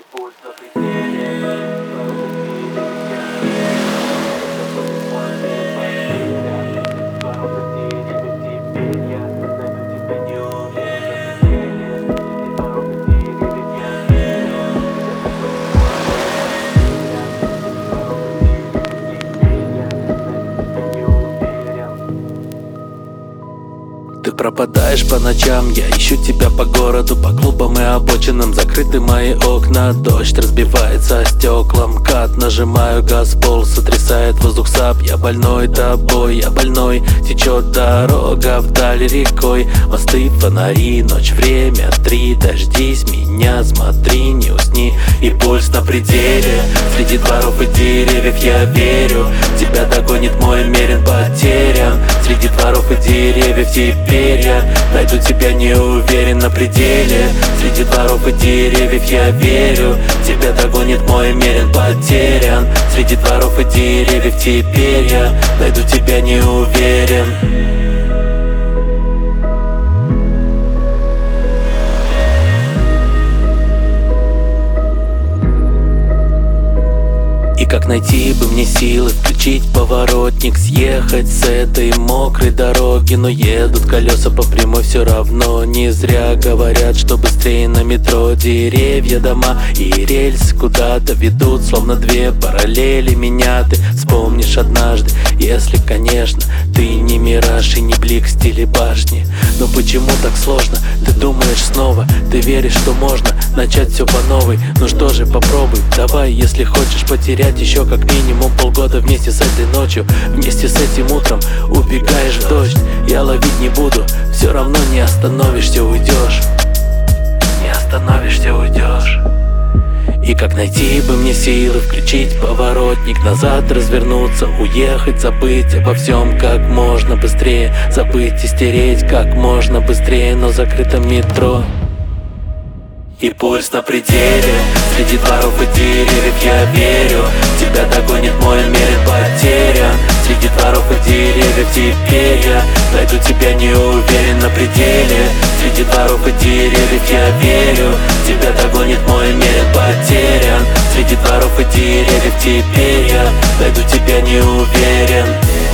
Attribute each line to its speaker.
Speaker 1: Путь на пределе.
Speaker 2: Ты пропадаешь по ночам, я ищу тебя по городу, по клубам и обочинам. Закрыты мои окна, дождь разбивается о стекла. МКАД, нажимаю газ, пол сотрясает воздух сап. Я больной тобой, я больной. Течет дорога вдаль рекой. Мосты, фонари, ночь, время 3. Дождись меня, смотри, не усни. И пульс на пределе. Среди дворов и деревьев я верю. Тебя догонит мой мерин потерян. Среди дворов и деревьев теперь я найду тебя, не уверен, на пределе. Среди дворов и деревьев я верю. Тебя догонит мой мерин потерян. Среди дворов и деревьев теперь я найду тебя, не уверен. И как найти бы мне силы, включить поворотник, съехать с этой мокрой дороги. Но едут колеса по прямой все равно. Не зря говорят, что быстрее на метро. Деревья, дома и рельсы куда-то ведут, словно две параллели меня ты вспомнишь однажды, если, конечно, ты не мираж и не блик в стиле башни. Но почему так сложно? Ты думаешь снова, ты веришь, что можно начать все по новой. Ну что же, попробуй, давай, если хочешь потерять еще как минимум полгода вместе с этой ночью. Вместе с этим утром убегаешь в дождь. Я ловить не буду, все равно не остановишься, уйдешь. Не остановишься, уйдешь. И как найти бы мне силы, включить поворотник, назад развернуться, уехать, забыть обо всем как можно быстрее. Забыть и стереть как можно быстрее, но в закрытом метро. И пульс на пределе. Среди дворов и деревьев я верю. Тебя догонит мой мерин потерян. Среди дворов и деревьев теперь я найду тебя, не уверен, на пределе. Среди дворов и деревьев я верю. Тебя догонит мой мерин потерян. Среди дворов и деревьев теперь я найду тебя, не уверен.